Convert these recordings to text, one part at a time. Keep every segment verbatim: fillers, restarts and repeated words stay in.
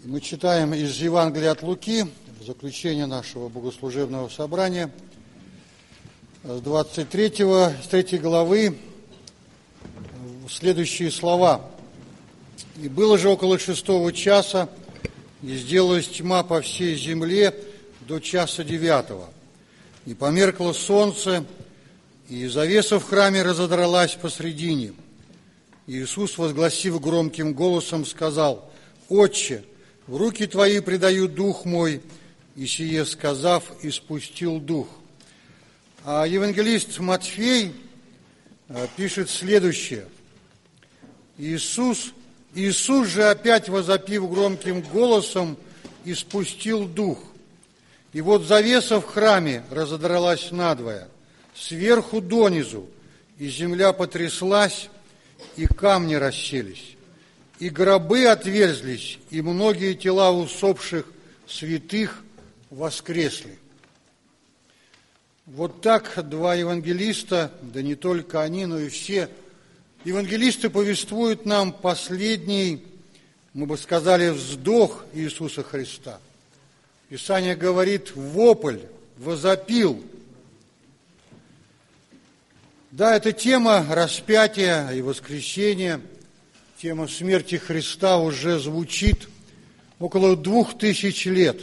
Мы читаем из Евангелия от Луки, в заключение нашего богослужебного собрания, с двадцать третьего, с третьей главы, следующие слова. «И было же около шестого часа, и сделалась тьма по всей земле до часа девятого. И померкло солнце, и завеса в храме разодралась посредине. И Иисус, возгласив громким голосом, сказал: «Отче, в руки Твои предаю дух мой», и сие сказав, испустил дух». А евангелист Матфей пишет следующее. Иисус, Иисус же, опять возопив громким голосом, испустил дух. И вот завеса в храме разодралась надвое, сверху донизу, и земля потряслась, и камни расселись. И гробы отверзлись, и многие тела усопших святых воскресли. Вот так два евангелиста, да не только они, но и все евангелисты повествуют нам последний, мы бы сказали, вздох Иисуса Христа. Писание говорит: вопль, возопил. Да, эта тема распятия и воскресения, тема смерти Христа уже звучит около двух тысяч лет.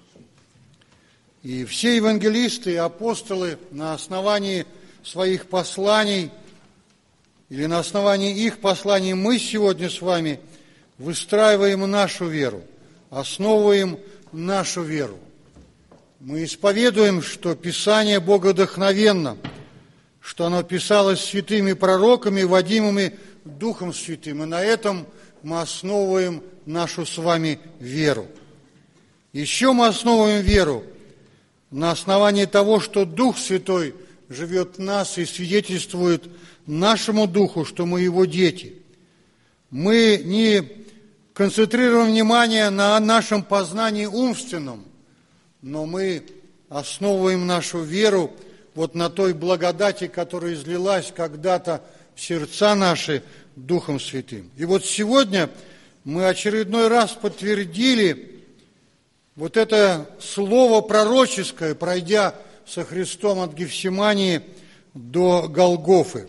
И все евангелисты и апостолы на основании своих посланий или на основании их посланий мы сегодня с вами выстраиваем нашу веру, основываем нашу веру. Мы исповедуем, что Писание богодухновенно, что оно писалось святыми пророками, водимыми Духом Святым. И на этом мы основываем нашу с вами веру. Еще мы основываем веру на основании того, что Дух Святой живет в нас и свидетельствует нашему Духу, что мы Его дети. Мы не концентрируем внимание на нашем познании умственном, но мы основываем нашу веру вот на той благодати, которая излилась когда-то в сердца наши Духом Святым. И вот сегодня мы очередной раз подтвердили вот это слово пророческое, пройдя со Христом от Гефсимании до Голгофы.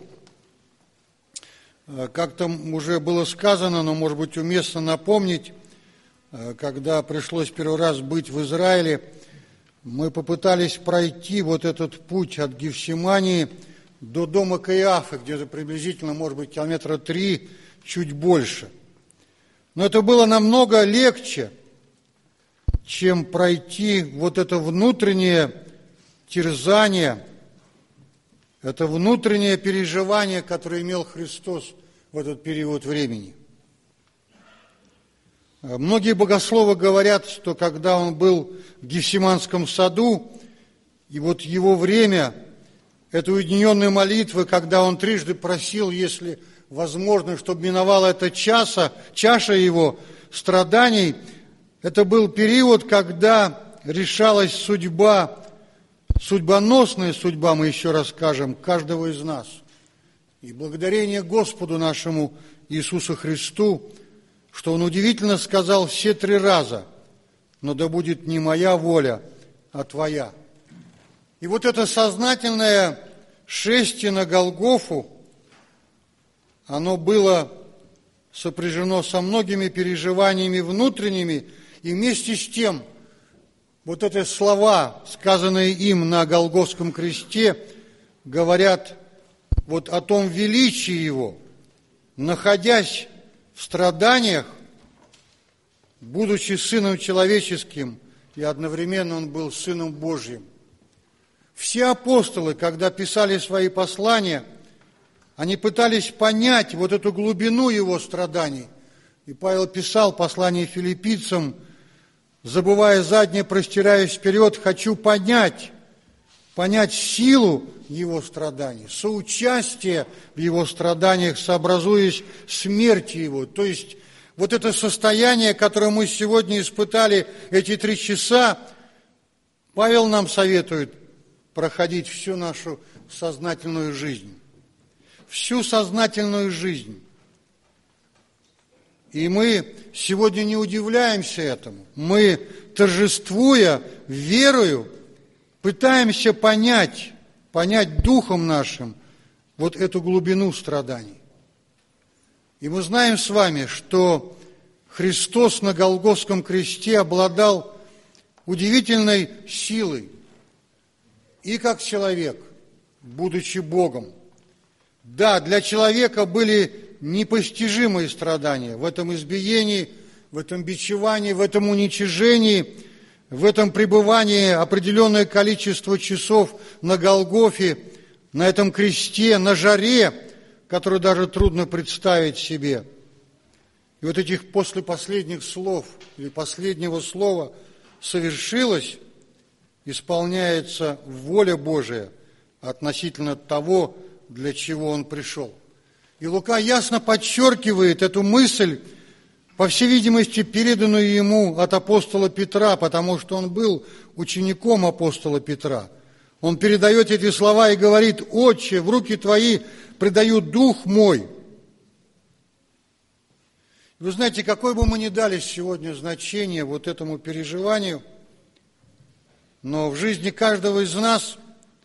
Как там уже было сказано, но, может быть, уместно напомнить, когда пришлось первый раз быть в Израиле, мы попытались пройти вот этот путь от Гефсимании до дома Каиафы, где-то приблизительно, может быть, километра три, чуть больше. Но это было намного легче, чем пройти вот это внутреннее терзание, это внутреннее переживание, которое имел Христос в этот период времени. Многие богословы говорят, что когда он был в Гефсиманском саду, и вот его время, этой уединенной молитвы, когда он трижды просил, если возможно, чтобы миновала эта чаша, чаша его страданий, это был период, когда решалась судьба, судьбоносная судьба, мы еще раз скажем, каждого из нас. И благодарение Господу нашему Иисусу Христу, что Он удивительно сказал все три раза: «Но да будет не моя воля, а Твоя». И вот это сознательное шествие на Голгофу, оно было сопряжено со многими переживаниями внутренними, и вместе с тем вот эти слова, сказанные им на Голгофском кресте, говорят вот о том величии Его, находясь в страданиях, будучи Сыном Человеческим, и одновременно Он был Сыном Божьим. Все апостолы, когда писали свои послания, они пытались понять вот эту глубину Его страданий. И Павел писал послание филиппийцам: «Забывая заднее, простираясь вперед, хочу понять, понять силу Его страданий, соучастие в Его страданиях, сообразуясь смерти Его». То есть вот это состояние, которое мы сегодня испытали эти три часа, Павел нам советует проходить всю нашу сознательную жизнь. Всю сознательную жизнь. И мы сегодня не удивляемся этому. Мы, торжествуя верою, пытаемся понять, понять духом нашим вот эту глубину страданий. И мы знаем с вами, что Христос на Голгофском кресте обладал удивительной силой и как человек, будучи Богом. Да, для человека были непостижимые страдания в этом избиении, в этом бичевании, в этом уничижении, в этом пребывании определенное количество часов на Голгофе, на этом кресте, на жаре, которую даже трудно представить себе. И вот этих после последних слов, или последнего слова совершилось, исполняется воля Божия относительно того, для чего Он пришел. И Лука ясно подчеркивает эту мысль, по всей видимости, переданную ему от апостола Петра, потому что он был учеником апостола Петра. Он передает эти слова и говорит: «Отче, в руки Твои предаю дух мой». Вы знаете, какое бы мы ни дали сегодня значение вот этому переживанию, но в жизни каждого из нас,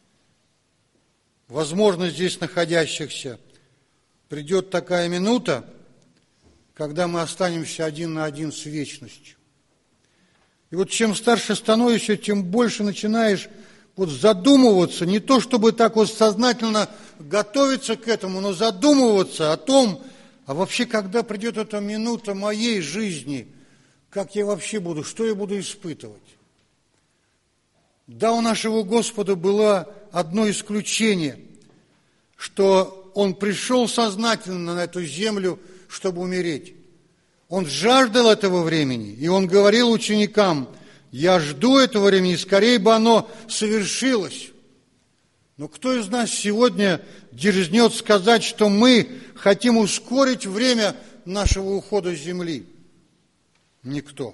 возможно, здесь находящихся, придет такая минута, когда мы останемся один на один с вечностью. И вот чем старше становишься, тем больше начинаешь вот задумываться, не то чтобы так вот сознательно готовиться к этому, но задумываться о том, а вообще, когда придет эта минута моей жизни, как я вообще буду, что я буду испытывать? Да, у нашего Господа было одно исключение, что Он пришел сознательно на эту землю, чтобы умереть. Он жаждал этого времени, и Он говорил ученикам: «Я жду этого времени, скорее бы оно совершилось». Но кто из нас сегодня дерзнет сказать, что мы хотим ускорить время нашего ухода с земли? Никто.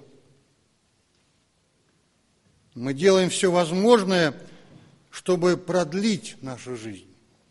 Мы делаем все возможное, чтобы продлить нашу жизнь.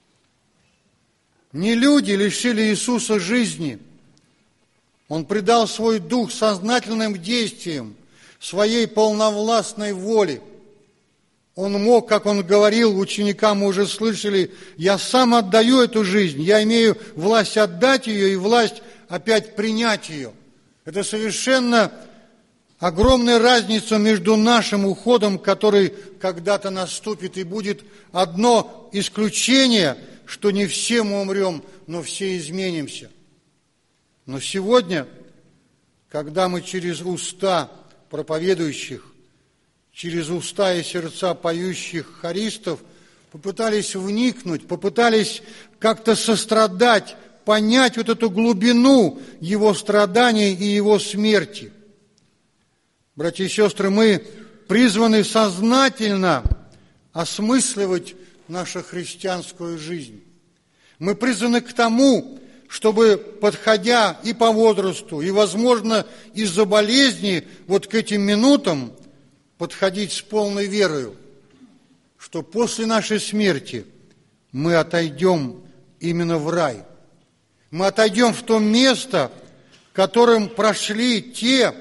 Не люди лишили Иисуса жизни. Он придал свой дух сознательным действиям, своей полновластной воле. Он мог, как Он говорил ученикам, мы уже слышали: «Я сам отдаю эту жизнь, я имею власть отдать ее и власть опять принять ее». Это совершенно огромная разница между нашим уходом, который когда-то наступит, и будет одно исключение, что не все мы умрем, но все изменимся. Но сегодня, когда мы через уста проповедующих, через уста и сердца поющих хористов попытались вникнуть, попытались как-то сострадать, понять вот эту глубину Его страданий и Его смерти. Братья и сестры, мы призваны сознательно осмысливать нашу христианскую жизнь. Мы призваны к тому, чтобы, подходя и по возрасту, и, возможно, из-за болезни, вот к этим минутам, подходить с полной верою, что после нашей смерти мы отойдем именно в рай. Мы отойдем в то место, которым прошли те,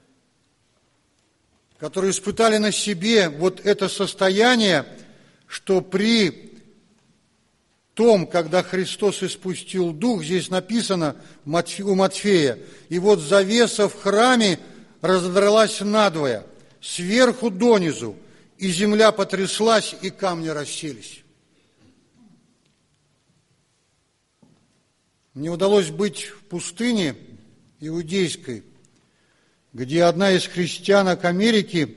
которые испытали на себе вот это состояние, что при том, когда Христос испустил Дух, здесь написано у Матфея: «И вот завеса в храме разодралась надвое, сверху донизу, и земля потряслась, и камни расселись». Мне удалось быть в пустыне иудейской, где одна из христианок Америки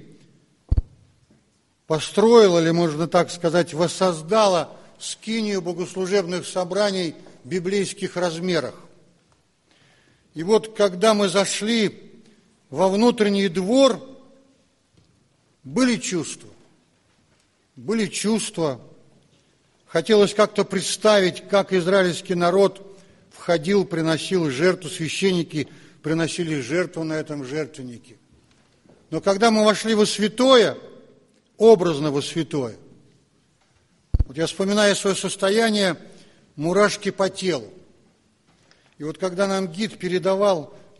построила, или можно так сказать, воссоздала скинию богослужебных собраний в библейских размерах. И вот, когда мы зашли во внутренний двор, были чувства, были чувства. Хотелось как-то представить, как израильский народ входил, приносил жертву, священники приносили жертву на этом жертвеннике. Но когда мы вошли во святое, образно во святое, вот я вспоминаю свое состояние, мурашки по телу. И вот когда нам гид передавал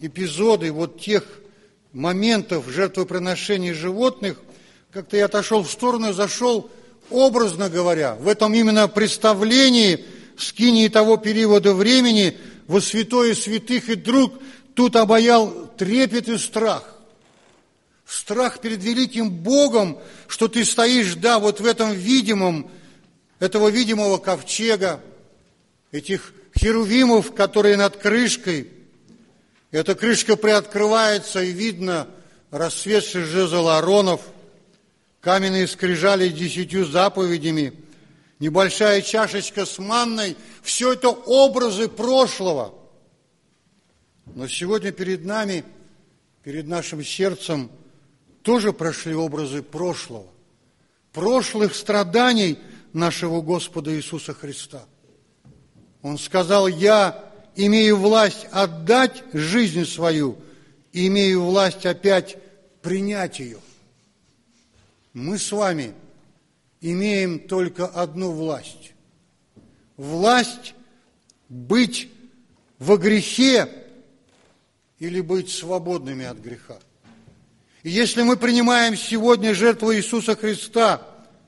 эпизоды вот тех моментов жертвоприношений животных, как-то я отошел в сторону, зашел, образно говоря, в этом именно представлении скинии того периода времени во святое святых, и вдруг тут обаял трепет и страх. Страх перед великим Богом, что ты стоишь, да, вот в этом видимом, этого видимого ковчега, этих херувимов, которые над крышкой. Эта крышка приоткрывается, и видно расцветший жезл Ааронов, каменные скрижали с десятью заповедями, небольшая чашечка с манной. Все это образы прошлого. Но сегодня перед нами, перед нашим сердцем тоже прошли образы прошлого, прошлых страданий нашего Господа Иисуса Христа. Он сказал: «Я имею власть отдать жизнь свою, и имею власть опять принять ее». Мы с вами имеем только одну власть. Власть быть во грехе или быть свободными от греха. И если мы принимаем сегодня жертву Иисуса Христа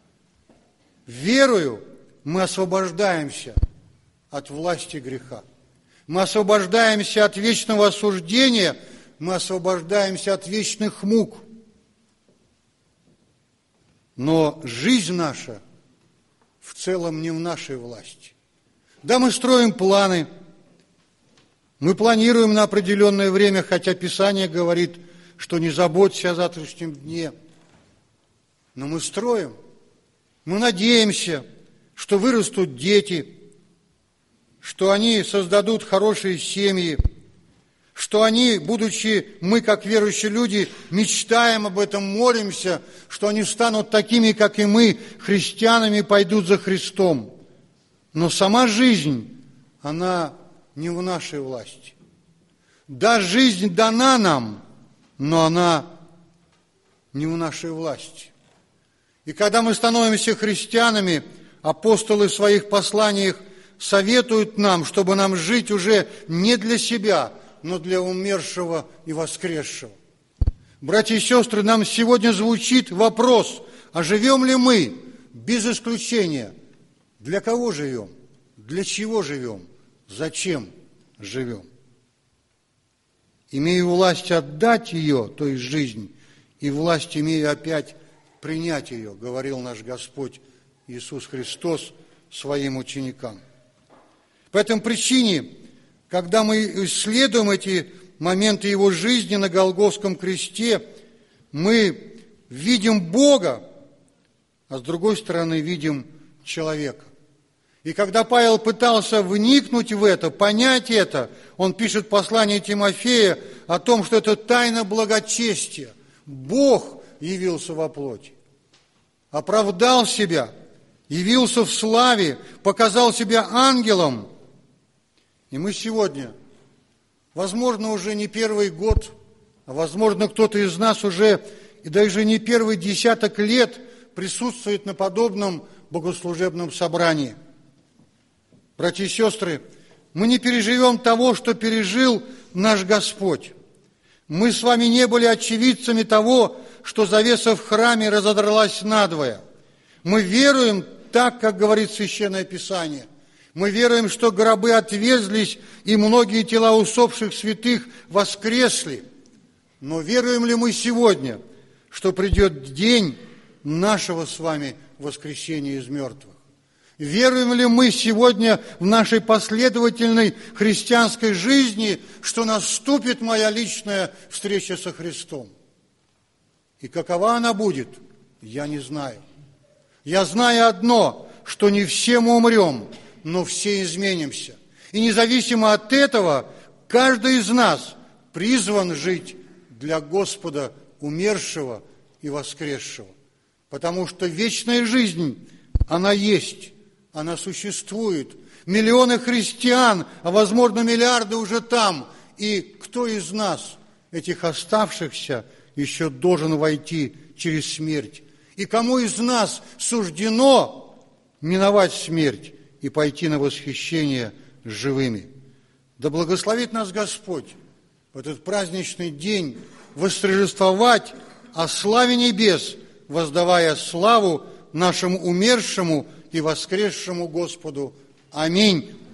верою, мы освобождаемся от власти греха. Мы освобождаемся от вечного осуждения, мы освобождаемся от вечных мук. Но жизнь наша в целом не в нашей власти. Да, мы строим планы, мы планируем на определенное время, хотя Писание говорит, что не заботься о завтрашнем дне. Но мы строим, мы надеемся, что вырастут дети, что они создадут хорошие семьи, что они, будучи мы, как верующие люди, мечтаем об этом, молимся, что они станут такими, как и мы, христианами, пойдут за Христом. Но сама жизнь, она не в нашей власти. Да, жизнь дана нам, но она не в нашей власти. И когда мы становимся христианами, апостолы в своих посланиях советуют нам, чтобы нам жить уже не для себя, но для умершего и воскресшего. Братья и сестры, нам сегодня звучит вопрос, а живем ли мы, без исключения, для кого живем, для чего живем, зачем живем? Имею власть отдать ее, то есть жизнь, и власть имею опять принять ее, говорил наш Господь Иисус Христос своим ученикам. По этой причине, когда мы исследуем эти моменты Его жизни на Голгофском кресте, мы видим Бога, а с другой стороны видим человека. И когда Павел пытался вникнуть в это, понять это, он пишет послание Тимофея о том, что это тайна благочестия. Бог явился во плоти, оправдал себя, явился в славе, показал себя ангелом. И мы сегодня, возможно, уже не первый год, а возможно, кто-то из нас уже и даже не первый десяток лет присутствует на подобном богослужебном собрании. Братья и сестры, мы не переживем того, что пережил наш Господь. Мы с вами не были очевидцами того, что завеса в храме разодралась надвое. Мы веруем так, как говорит Священное Писание. Мы веруем, что гробы отверзлись, и многие тела усопших святых воскресли. Но веруем ли мы сегодня, что придет день нашего с вами воскресения из мертвых? Веруем ли мы сегодня в нашей последовательной христианской жизни, что наступит моя личная встреча со Христом? И какова она будет, я не знаю. Я знаю одно, что не все мы умрем, но все изменимся. И независимо от этого, каждый из нас призван жить для Господа умершего и воскресшего. Потому что вечная жизнь, она есть, она существует. Миллионы христиан, а возможно миллиарды уже там. И кто из нас, этих оставшихся, еще должен войти через смерть? И кому из нас суждено миновать смерть и пойти на восхищение с живыми? Да благословит нас Господь в этот праздничный день восторжествовать о славе небес, воздавая славу нашему умершему и воскресшему Господу. Аминь.